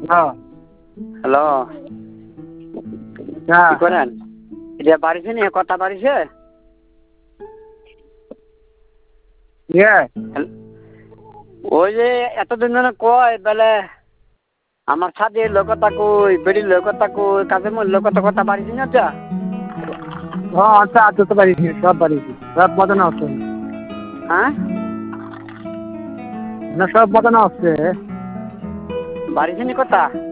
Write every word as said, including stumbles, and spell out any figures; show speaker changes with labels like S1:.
S1: হ্যাঁ
S2: হ্যালো
S1: হ্যাঁ
S2: কি করেন এটা বাড়িছে নি কথা বাড়িছে
S1: ইয়ে
S2: ওই যে এতদিন ধরে কয় বেলে আমার সাথে লোকতা কই বেড়ির লোকতা কই কাজে মোর লোকতা কথা বাড়িছে না যা
S1: হ্যাঁ আচ্ছা আচ্ছা তো বাড়িছি সব বাড়িছি সব মদনা হচ্ছে
S2: হ্যাঁ
S1: না সব মদনা হচ্ছে
S2: বাড়িছে নি কথা